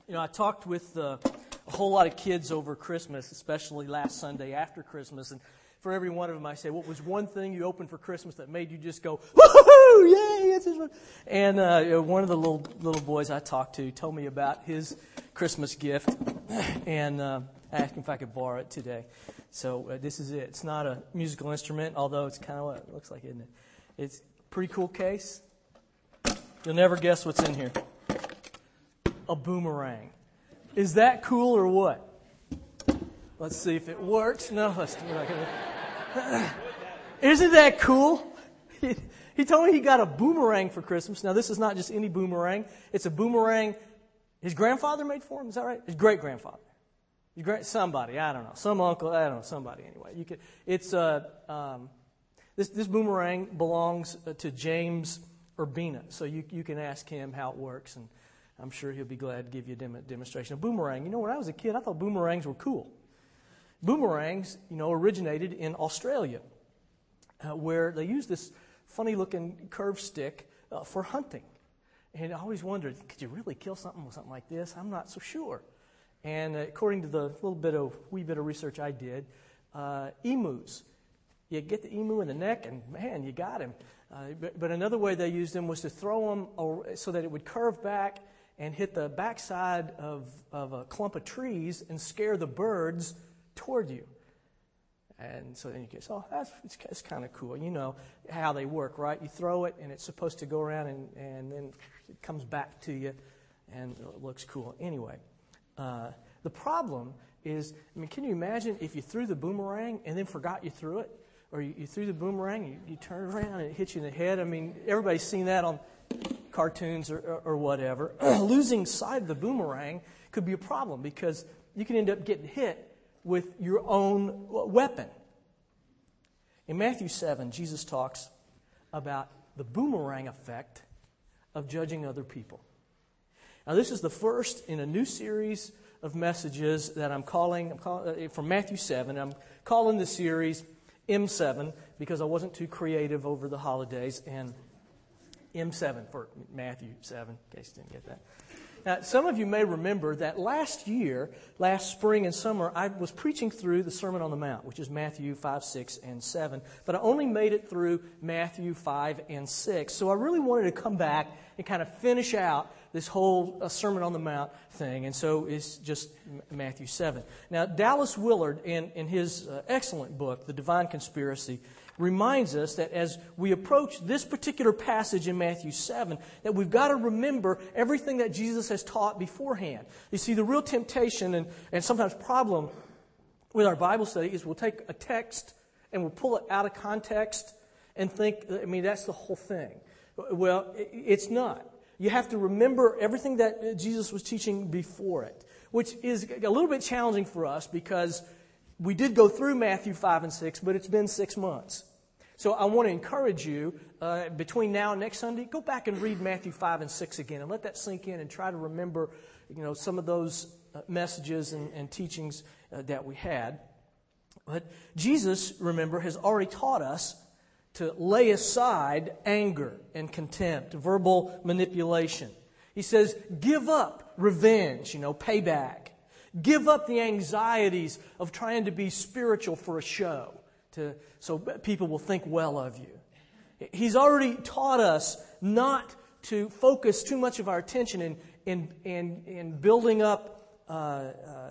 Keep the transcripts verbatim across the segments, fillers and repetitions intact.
You know, I talked with uh, a whole lot of kids over Christmas, especially last Sunday after Christmas, and for every one of them I said, what was one thing you opened for Christmas that made you just go, woohoo, yay, it's this one. And uh, you know, one of the little little boys I talked to told me about his Christmas gift, and uh, I asked him if I could borrow it today. So uh, this is it. It's not a musical instrument, although it's kind of what it looks like, isn't it? It's a pretty cool case. You'll never guess what's in here. A boomerang. Is that cool or what? Let's see if it works. No, let's, we're not gonna. Isn't that cool? He, he told me he got a boomerang for Christmas. Now, this is not just any boomerang. It's a boomerang his grandfather made for him. Is that right? His great-grandfather. His great, somebody, I don't know. Some uncle, I don't know, somebody anyway. You could, it's uh, um, this, this boomerang belongs to James Urbina. So you, you can ask him how it works, and I'm sure he'll be glad to give you a dem- demonstration. A boomerang, you know, when I was a kid, I thought boomerangs were cool. Boomerangs, you know, originated in Australia, uh, where they use this funny-looking curved stick uh, for hunting. And I always wondered, could you really kill something with something like this? I'm not so sure. And uh, according to the little bit of wee bit of research I did, uh, emus, you get the emu in the neck, and man, you got him. Uh, but, but another way they used them was to throw them so that it would curve back and hit the backside of, of a clump of trees and scare the birds toward you. And so then you get, oh, that's it's, it's kind of cool. You know how they work, right? You throw it, and it's supposed to go around, and, and then it comes back to you, and it looks cool. Anyway, uh, the problem is, I mean, can you imagine if you threw the boomerang and then forgot you threw it? Or you, you threw the boomerang, you, you turned around, and it hit you in the head? I mean, everybody's seen that on cartoons or, or, or whatever. Losing sight of the boomerang could be a problem because you can end up getting hit with your own weapon. In Matthew seven, Jesus talks about the boomerang effect of judging other people. Now, this is the first in a new series of messages that I'm calling, I'm calling uh, from Matthew seven. I'm calling the series M seven because I wasn't too creative over the holidays, and M seven for Matthew seven, in case you didn't get that. Now, some of you may remember that last year, last spring and summer, I was preaching through the Sermon on the Mount, which is Matthew five, six, and seven. But I only made it through Matthew five and six. So I really wanted to come back and kind of finish out this whole uh, Sermon on the Mount thing. And so it's just Matthew seven. Now, Dallas Willard, in, in his uh, excellent book, The Divine Conspiracy, reminds us that as we approach this particular passage in Matthew seven, that we've got to remember everything that Jesus has taught beforehand. You see, the real temptation and, and sometimes problem with our Bible study is we'll take a text and we'll pull it out of context and think, I mean, that's the whole thing. Well, it's not. You have to remember everything that Jesus was teaching before it, which is a little bit challenging for us because we did go through Matthew five and six, but it's been six months. So I want to encourage you, uh, between now and next Sunday, go back and read Matthew five and six again and let that sink in and try to remember, you know, some of those uh, messages and, and teachings uh, that we had. But Jesus, remember, has already taught us to lay aside anger and contempt, verbal manipulation. He says, give up revenge, you know, payback. Give up the anxieties of trying to be spiritual for a show, to, so people will think well of you. He's already taught us not to focus too much of our attention in in in, in building up uh, uh,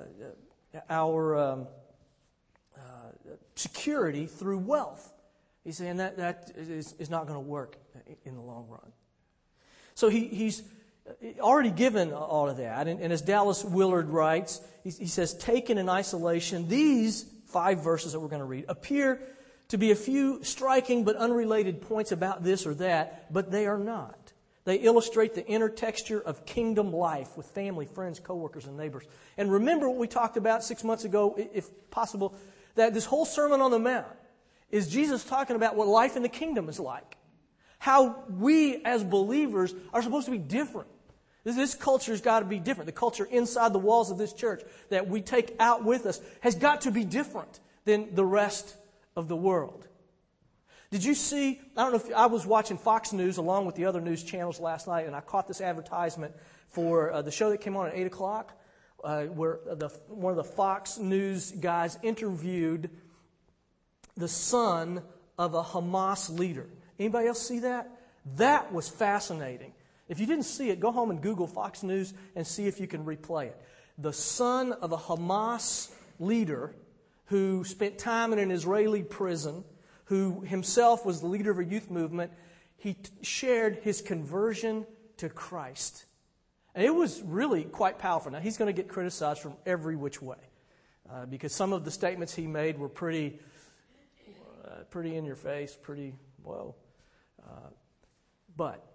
our um, uh, security through wealth. He's saying that that is, is not going to work in the long run. So he, he's already given all of that. And, and as Dallas Willard writes, he, he says, taken in isolation, these five verses that we're going to read appear to be a few striking but unrelated points about this or that, but they are not. They illustrate the inner texture of kingdom life with family, friends, coworkers, and neighbors. And remember what we talked about six months ago, if possible, that this whole Sermon on the Mount is Jesus talking about what life in the kingdom is like. How we as believers are supposed to be different. This, this culture's got to be different. The culture inside the walls of this church that we take out with us has got to be different than the rest of the world. Did you see, I don't know if I was watching Fox News along with the other news channels last night, and I caught this advertisement for uh, the show that came on at eight o'clock, uh, where the, one of the Fox News guys interviewed the son of a Hamas leader. Anybody else see that? That was fascinating. If you didn't see it, go home and Google Fox News and see if you can replay it. The son of a Hamas leader who spent time in an Israeli prison, who himself was the leader of a youth movement, he t- shared his conversion to Christ. And it was really quite powerful. Now, he's going to get criticized from every which way uh, because some of the statements he made were pretty, uh, pretty in your face, pretty, whoa. Uh, but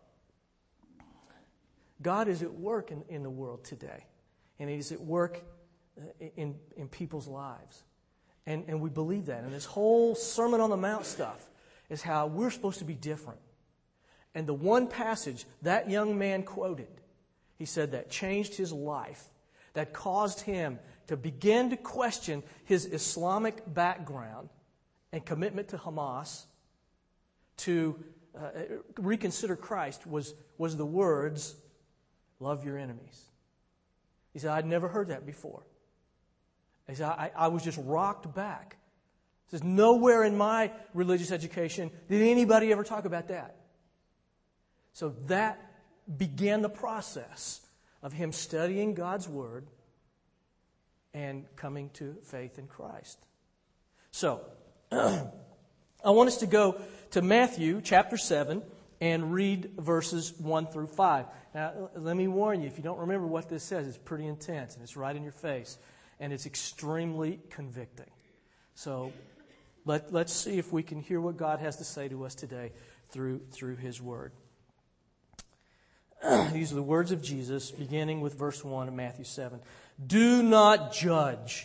God is at work in, in the world today. And He's at work in, in people's lives. And, and we believe that. And this whole Sermon on the Mount stuff is how we're supposed to be different. And the one passage that young man quoted, he said that changed his life, that caused him to begin to question his Islamic background and commitment to Hamas, to uh, reconsider Christ, was, was the words, love your enemies. He said, I'd never heard that before. He said, I, I was just rocked back. He says, nowhere in my religious education did anybody ever talk about that. So that began the process of him studying God's Word and coming to faith in Christ. So, I want us to go to Matthew chapter seven and read verses one through five. Now, let me warn you, if you don't remember what this says, it's pretty intense and it's right in your face. And it's extremely convicting. So let, let's see if we can hear what God has to say to us today through, through His Word. These are the words of Jesus, beginning with verse one of Matthew seven. Do not judge,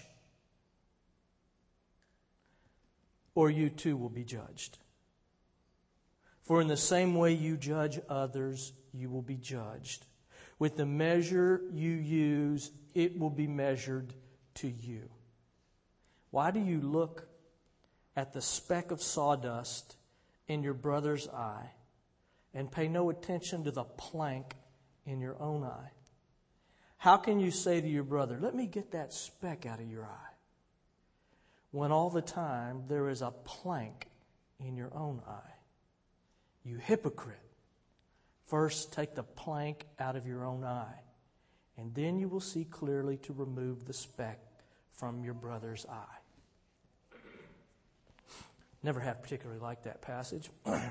or you too will be judged. For in the same way you judge others, you will be judged. With the measure you use, it will be measured to you. Why do you look at the speck of sawdust in your brother's eye and pay no attention to the plank in your own eye? How can you say to your brother, let me get that speck out of your eye, when all the time there is a plank in your own eye? You hypocrite. First take the plank out of your own eye, and then you will see clearly to remove the speck from your brother's eye. Never have particularly liked that passage.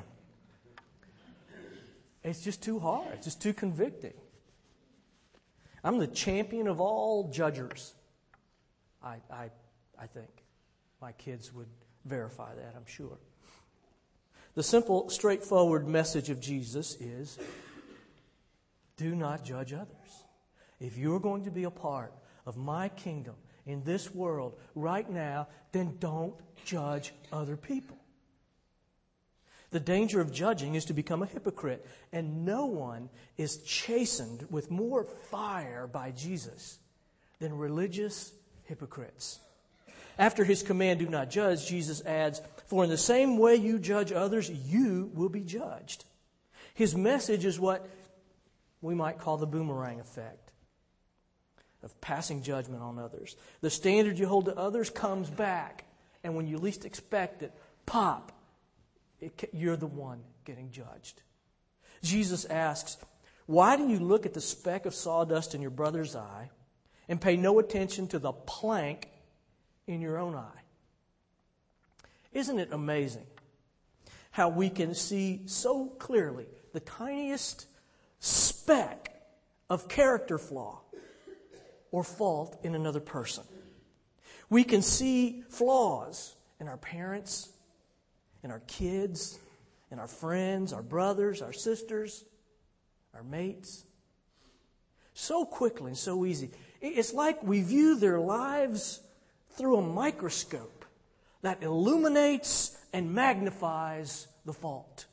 It's just too hard. It's just too convicting. I'm the champion of all judgers. I, I, I think. My kids would verify that, I'm sure. The simple, straightforward message of Jesus is, do not judge others. If you're going to be a part of my kingdom in this world right now, then don't judge other people. The danger of judging is to become a hypocrite, and no one is chastened with more fire by Jesus than religious hypocrites. After His command, do not judge, Jesus adds, for in the same way you judge others, you will be judged. His message is what we might call the boomerang effect of passing judgment on others. The standard you hold to others comes back, and when you least expect it, pop, it, you're the one getting judged. Jesus asks, why do you look at the speck of sawdust in your brother's eye and pay no attention to the plank in your own eye? Isn't it amazing how we can see so clearly the tiniest speck of character flaw or fault in another person? We can see flaws in our parents, in our kids, in our friends, our brothers, our sisters, our mates. So quickly and so easy. It's like we view their lives through a microscope that illuminates and magnifies the fault.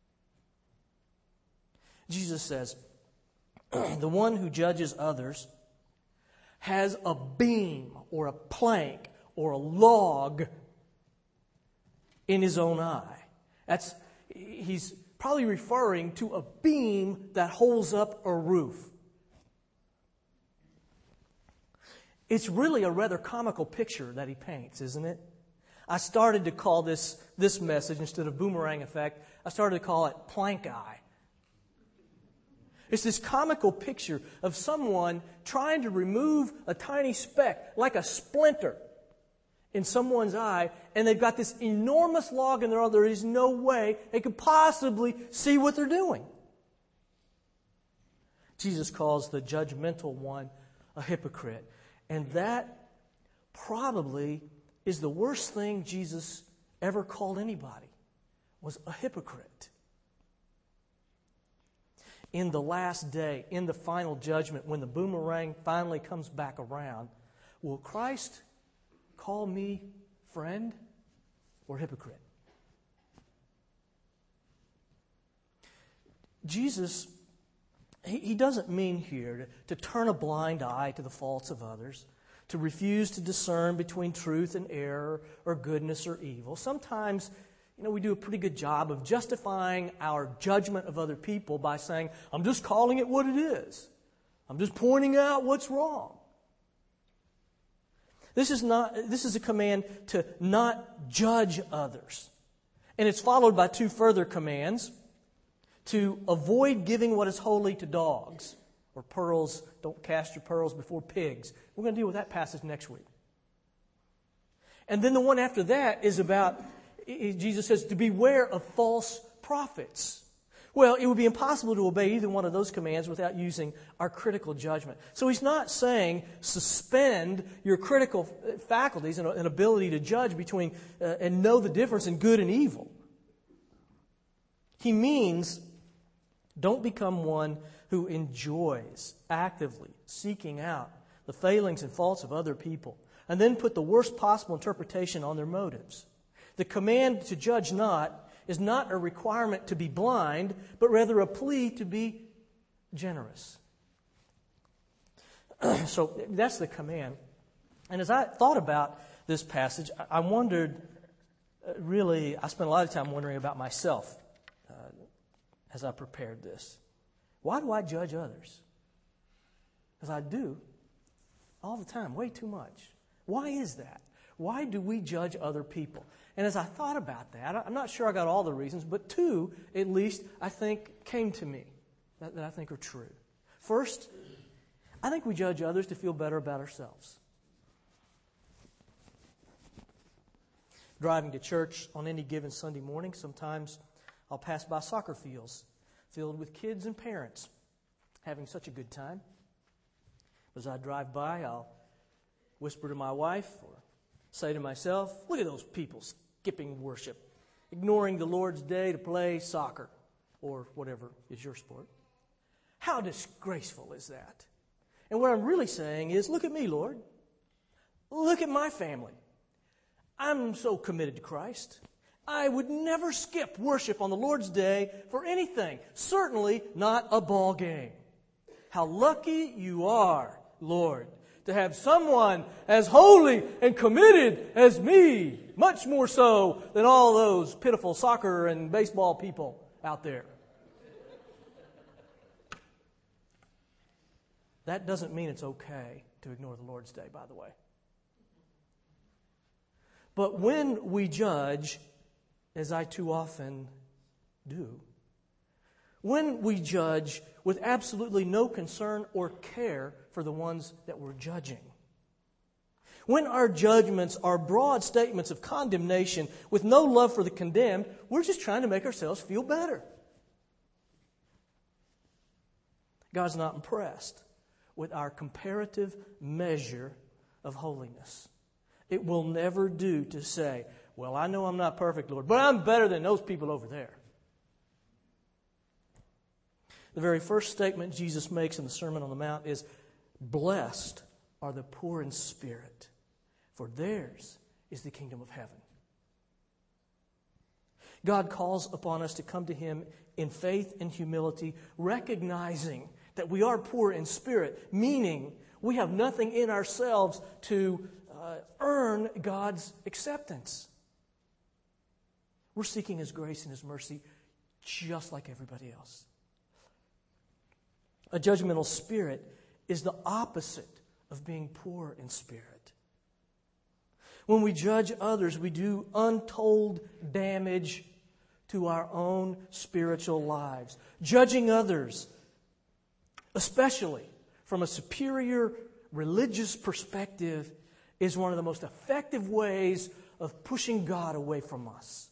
Jesus says, the one who judges others has a beam or a plank or a log in his own eye. That's, he's probably referring to a beam that holds up a roof. It's really a rather comical picture that he paints, isn't it? I started to call this, this message, instead of boomerang effect, I started to call it plank eye. It's this comical picture of someone trying to remove a tiny speck, like a splinter, in someone's eye, and they've got this enormous log in their eye. There is no way they could possibly see what they're doing. Jesus calls the judgmental one a hypocrite. And that probably is the worst thing Jesus ever called anybody, was a hypocrite. In the last day, in the final judgment, when the boomerang finally comes back around, will Christ call me friend or hypocrite? Jesus, he, he doesn't mean here to, to turn a blind eye to the faults of others, to refuse to discern between truth and error or goodness or evil. Sometimes, you know, we do a pretty good job of justifying our judgment of other people by saying, I'm just calling it what it is. I'm just pointing out what's wrong. This is not, this is a command to not judge others. And it's followed by two further commands: to avoid giving what is holy to dogs, or pearls, don't cast your pearls before pigs. We're going to deal with that passage next week. And then the one after that is about, Jesus says, to beware of false prophets. Well, it would be impossible to obey either one of those commands without using our critical judgment. So he's not saying suspend your critical faculties and, and ability to judge between uh, and know the difference in good and evil. He means don't become one who enjoys actively seeking out the failings and faults of other people and then put the worst possible interpretation on their motives. The command to judge not is not a requirement to be blind, but rather a plea to be generous. So that's the command. And as I thought about this passage, I wondered, uh, really, I spent a lot of time wondering about myself uh, as I prepared this. Why do I judge others? Because I do all the time, way too much. Why is that? Why do we judge other people? And as I thought about that, I'm not sure I got all the reasons, but two, at least, I think came to me that, that I think are true. First, I think we judge others to feel better about ourselves. Driving to church on any given Sunday morning, sometimes I'll pass by soccer fields filled with kids and parents having such a good time. As I drive by, I'll whisper to my wife or say to myself, look at those people skipping worship, ignoring the Lord's day to play soccer or whatever is your sport. How disgraceful is that? And what I'm really saying is, look at me, Lord. Look at my family. I'm so committed to Christ. I would never skip worship on the Lord's day for anything, certainly not a ball game. How lucky you are, Lord, to have someone as holy and committed as me, much more so than all those pitiful soccer and baseball people out there. That doesn't mean it's okay to ignore the Lord's day, by the way. But when we judge, as I too often do, when we judge with absolutely no concern or care for the ones that we're judging, when our judgments are broad statements of condemnation with no love for the condemned, we're just trying to make ourselves feel better. God's not impressed with our comparative measure of holiness. It will never do to say, well, I know I'm not perfect, Lord, but I'm better than those people over there. The very first statement Jesus makes in the Sermon on the Mount is, blessed are the poor in spirit, for theirs is the kingdom of heaven. God calls upon us to come to Him in faith and humility, recognizing that we are poor in spirit, meaning we have nothing in ourselves to uh, earn God's acceptance. We're seeking His grace and His mercy just like everybody else. A judgmental spirit is the opposite of being poor in spirit. When we judge others, we do untold damage to our own spiritual lives. Judging others, especially from a superior religious perspective, is one of the most effective ways of pushing God away from us.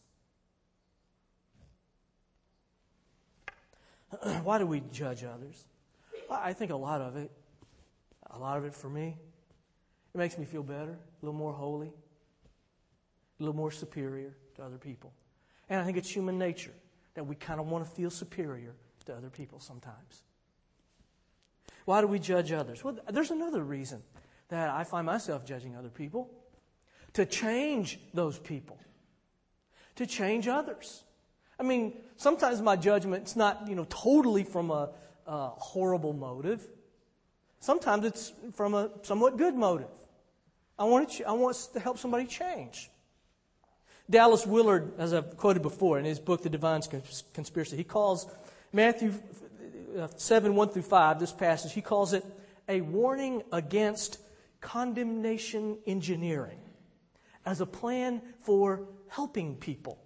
Why do we judge others? I think a lot of it, a lot of it for me, it makes me feel better, a little more holy, a little more superior to other people. And I think it's human nature that we kind of want to feel superior to other people sometimes. Why do we judge others? Well, there's another reason that I find myself judging other people. To change those people. To change others. I mean, sometimes my judgment's not, you know, totally from a, a horrible motive. Sometimes it's from a somewhat good motive. I want to, I want to help somebody change. Dallas Willard, as I've quoted before in his book, The Divine Conspiracy, he calls Matthew seven, one through five, this passage, he calls it a warning against condemnation engineering as a plan for helping people.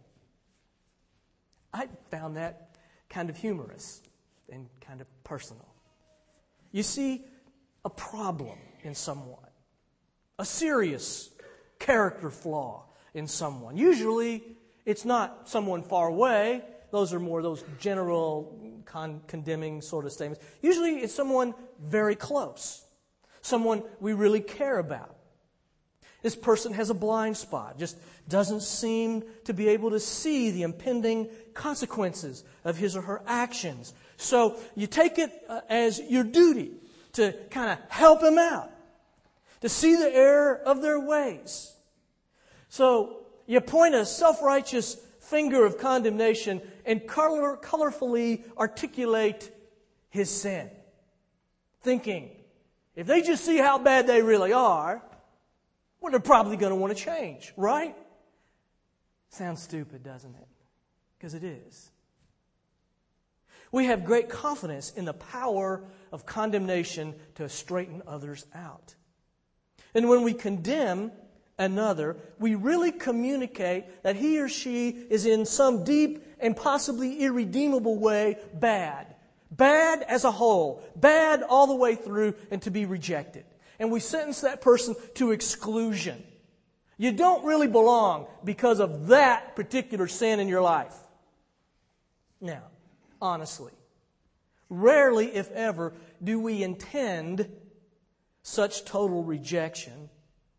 I found that kind of humorous and kind of personal. You see a problem in someone, a serious character flaw in someone. Usually, it's not someone far away. Those are more those general con- condemning sort of statements. Usually, it's someone very close, someone we really care about. This person has a blind spot, just doesn't seem to be able to see the impending consequences of his or her actions. So you take it uh, as your duty to kind of help them out, to see the error of their ways. So you point a self-righteous finger of condemnation and color, colorfully articulate his sin, thinking, if they just see how bad they really are, well, they're probably going to want to change, right? Sounds stupid, doesn't it? Because it is. We have great confidence in the power of condemnation to straighten others out. And when we condemn another, we really communicate that he or she is in some deep and possibly irredeemable way bad. Bad as a whole. Bad all the way through and to be rejected. And we sentence that person to exclusion. You don't really belong because of that particular sin in your life. Now, honestly, rarely, if ever, do we intend such total rejection.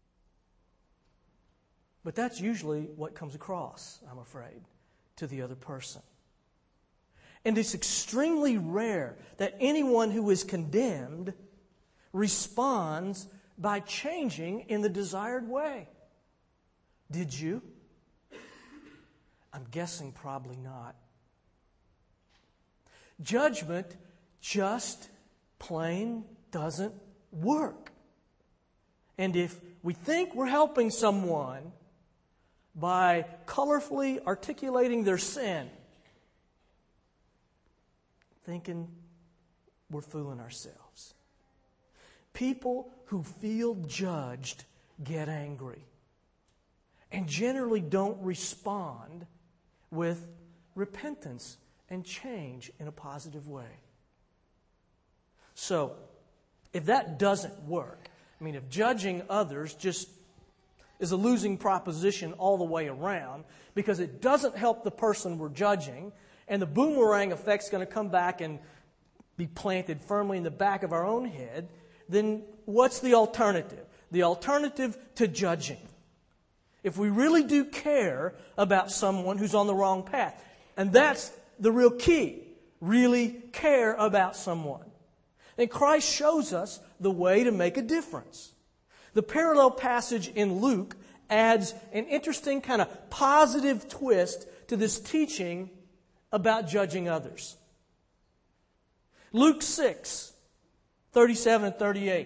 But that's usually what comes across, I'm afraid, to the other person. And it's extremely rare that anyone who is condemned responds by changing in the desired way. Did you? I'm guessing probably not. Judgment just plain doesn't work. And if we think we're helping someone by colorfully articulating their sin, thinking we're fooling ourselves. People who feel judged get angry and generally don't respond with repentance and change in a positive way. So, if that doesn't work, I mean, if judging others just is a losing proposition all the way around because it doesn't help the person we're judging, and the boomerang effect's going to come back and be planted firmly in the back of our own head, then what's the alternative? The alternative to judging. If we really do care about someone who's on the wrong path, and that's the real key, really care about someone. And Christ shows us the way to make a difference. The parallel passage in Luke adds an interesting kind of positive twist to this teaching about judging others. Luke six, thirty-seven and thirty-eight.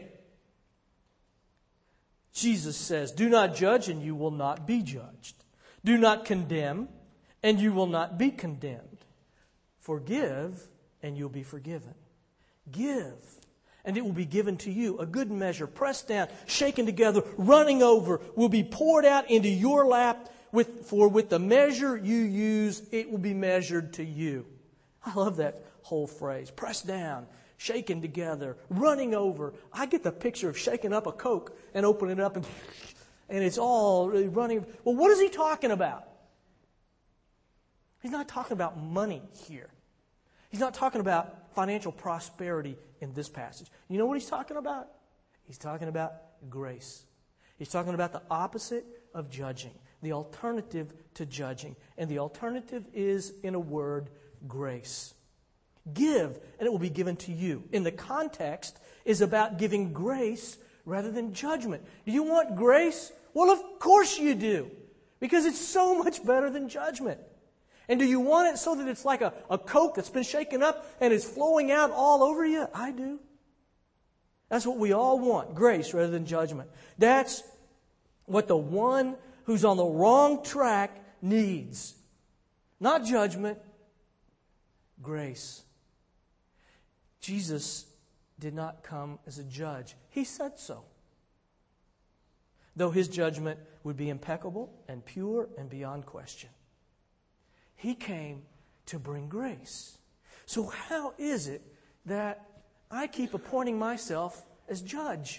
Jesus says, "Do not judge and you will not be judged. Do not condemn and you will not be condemned. Forgive and you'll be forgiven. Give and it will be given to you. A good measure, pressed down, shaken together, running over, will be poured out into your lap. With, for with the measure you use, it will be measured to you. I love that whole phrase. Pressed down, shaken together, running over. I get the picture of shaking up a Coke and opening it up and, and it's all running. Well, what is he talking about? He's not talking about money here. He's not talking about financial prosperity in this passage. You know what he's talking about? He's talking about grace. He's talking about the opposite of judging, the alternative to judging. And the alternative is, in a word, grace. Give, and it will be given to you. In the context is about giving grace rather than judgment. Do you want grace? Well, of course you do, because it's so much better than judgment. And do you want it so that it's like a, a Coke that's been shaken up and is flowing out all over you? I do. That's what we all want, grace rather than judgment. That's what the one who's on the wrong track needs. Not judgment, grace. Jesus did not come as a judge. He said so. Though his judgment would be impeccable and pure and beyond question. He came to bring grace. So how is it that I keep appointing myself as judge?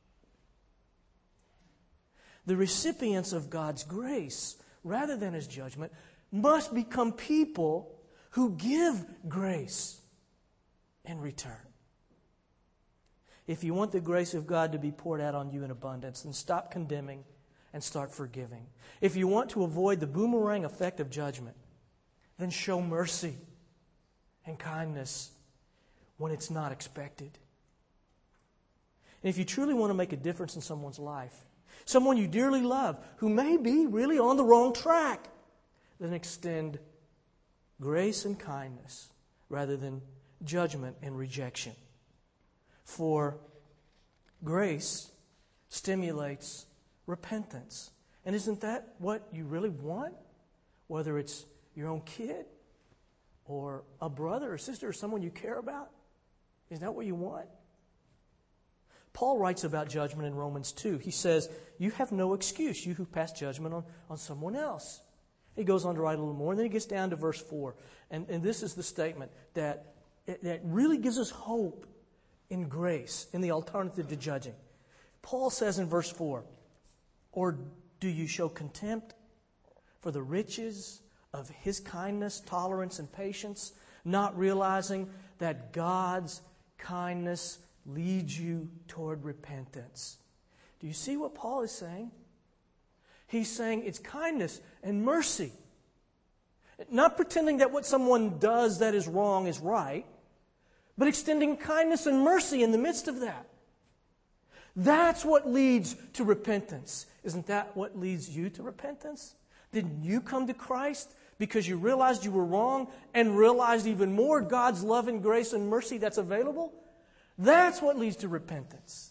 The recipients of God's grace, rather than His judgment, must become people who give grace in return. If you want the grace of God to be poured out on you in abundance, then stop condemning and start forgiving. If you want to avoid the boomerang effect of judgment, then show mercy and kindness when it's not expected. And if you truly want to make a difference in someone's life, someone you dearly love who may be really on the wrong track, then extend grace and kindness rather than judgment and rejection. For grace stimulates repentance. And isn't that what you really want? Whether it's your own kid or a brother or sister or someone you care about? Is that what you want? Paul writes about judgment in Romans two. He says, you have no excuse, you who pass judgment on, on someone else. He goes on to write a little more, and then he gets down to verse four. And, and this is the statement that, that really gives us hope in grace, in the alternative to judging. Paul says in verse four, or do you show contempt for the riches of His kindness, tolerance, and patience, not realizing that God's kindness leads you toward repentance? Do you see what Paul is saying? He's saying it's kindness and mercy. Not pretending that what someone does that is wrong is right, but extending kindness and mercy in the midst of that. That's what leads to repentance. Isn't that what leads you to repentance? Didn't you come to Christ because you realized you were wrong and realized even more God's love and grace and mercy that's available? That's what leads to repentance.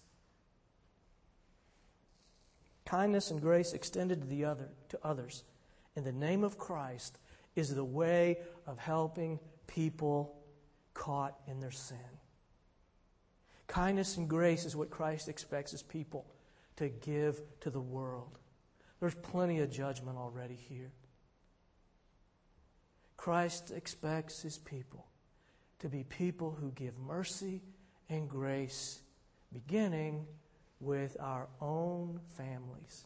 Kindness and grace extended to the other, to others in the name of Christ is the way of helping people caught in their sin. Kindness and grace is what Christ expects His people to give to the world. There's plenty of judgment already here. Christ expects His people to be people who give mercy and grace, beginning with our own families.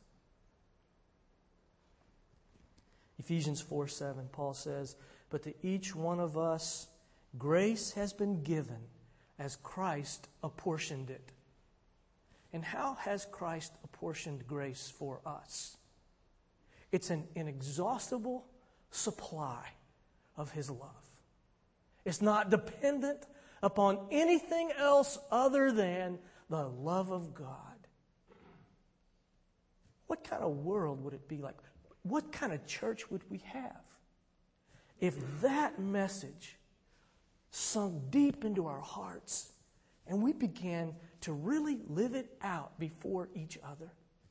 Ephesians four seven, Paul says, but to each one of us grace has been given as Christ apportioned it. And how has Christ apportioned grace for us? It's an inexhaustible supply of His love. It's not dependent upon anything else other than the love of God. What kind of world would it be like? What kind of church would we have if that message sunk deep into our hearts and we began to really live it out before each other?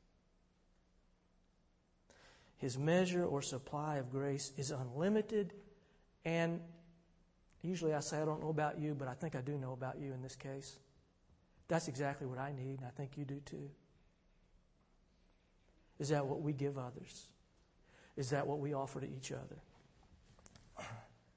His measure or supply of grace is unlimited, and usually I say I don't know about you, but I think I do know about you in this case. That's exactly what I need, and I think you do too. Is that what we give others? Is that what we offer to each other?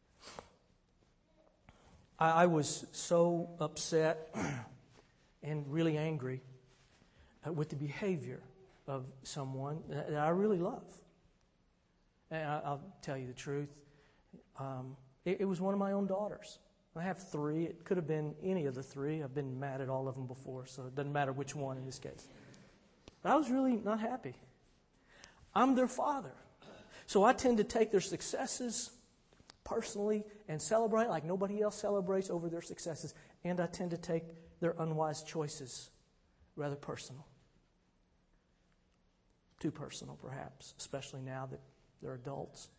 I, I was so upset and really angry with the behavior of someone that I really love. And I, I'll tell you the truth. Um, it, it was one of my own daughters. I have three. It could have been any of the three. I've been mad at all of them before, so it doesn't matter which one in this case. But I was really not happy. I'm their father. So I tend to take their successes personally and celebrate like nobody else celebrates over their successes. And I tend to take their unwise choices rather personal. Too personal, perhaps, especially now that they're adults.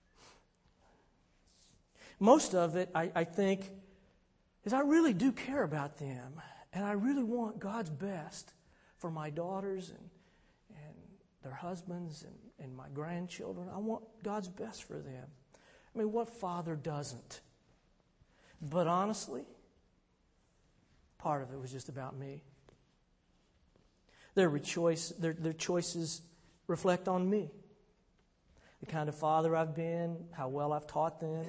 Most of it, I, I think, is I really do care about them. And I really want God's best for my daughters and, and their husbands and, and my grandchildren. I want God's best for them. I mean, what father doesn't? But honestly, part of it was just about me. Their choice, their, their choices reflect on me. The kind of father I've been, how well I've taught them.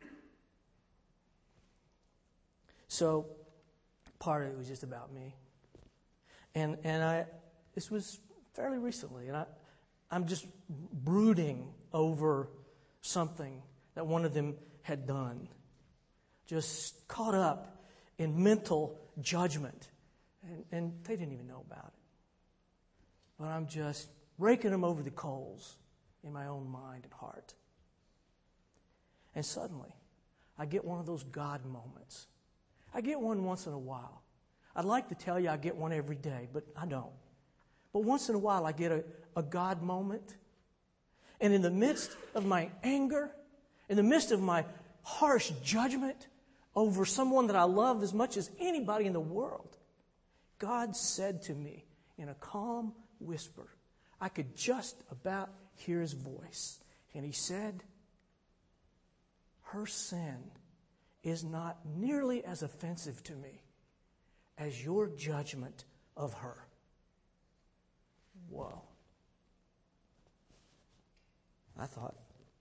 So, part of it was just about me. And and I this was fairly recently, and I, I'm just brooding over something that one of them had done. Just caught up in mental judgment. And, and they didn't even know about it. But I'm just raking them over the coals in my own mind and heart. And suddenly, I get one of those God moments. I get one once in a while. I'd like to tell you I get one every day, but I don't. But once in a while, I get a, a God moment. And in the midst of my anger, in the midst of my harsh judgment over someone that I love as much as anybody in the world, God said to me in a calm whisper, I could just about hear His voice. And He said, her sin is not nearly as offensive to me as your judgment of her. Whoa. I thought,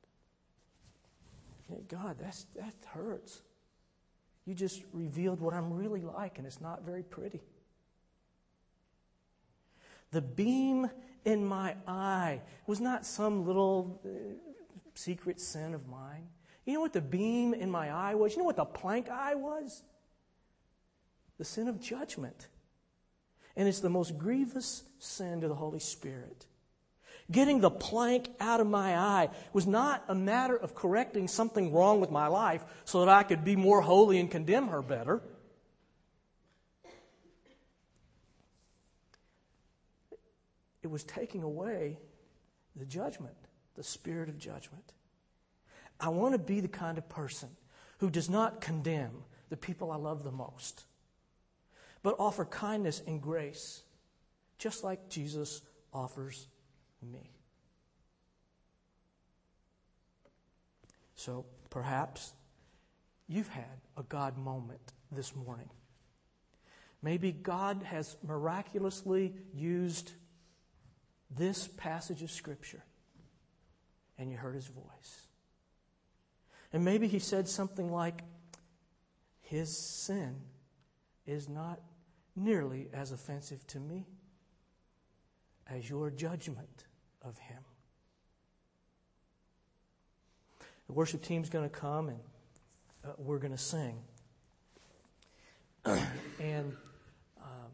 hey, God, that's, that hurts. You just revealed what I'm really like, and it's not very pretty. The beam in my eye was not some little uh, secret sin of mine. You know what the beam in my eye was? You know what the plank eye was? The sin of judgment. And it's the most grievous sin to the Holy Spirit. Getting the plank out of my eye was not a matter of correcting something wrong with my life so that I could be more holy and condemn her better. It was taking away the judgment, the spirit of judgment. I want to be the kind of person who does not condemn the people I love the most, but offer kindness and grace, just like Jesus offers me. So perhaps you've had a God moment this morning. Maybe God has miraculously used this passage of Scripture and you heard His voice. And maybe He said something like, his sin is not nearly as offensive to me as your judgment of him. The worship team's going to come and uh, we're going to sing. and um,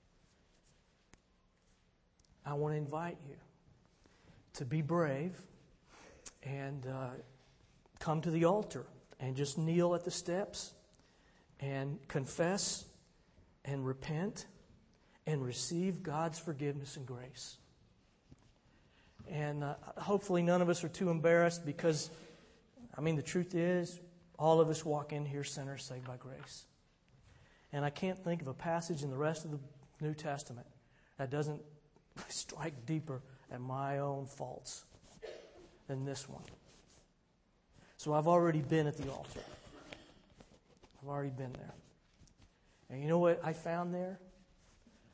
I want to invite you to be brave and uh, come to the altar and just kneel at the steps and confess and repent and receive God's forgiveness and grace. And uh, hopefully none of us are too embarrassed because, I mean, the truth is, all of us walk in here sinners saved by grace. And I can't think of a passage in the rest of the New Testament that doesn't strike deeper at my own faults than this one. So I've already been at the altar. I've already been there. And you know what I found there?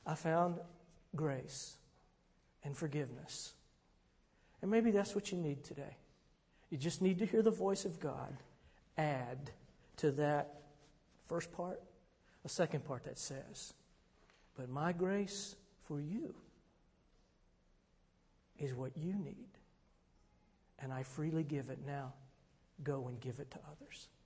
I found grace and forgiveness. And maybe that's what you need today. You just need to hear the voice of God. Add to that first part a second part that says, but my grace for you is what you need. And I freely give it now. Go and give it to others.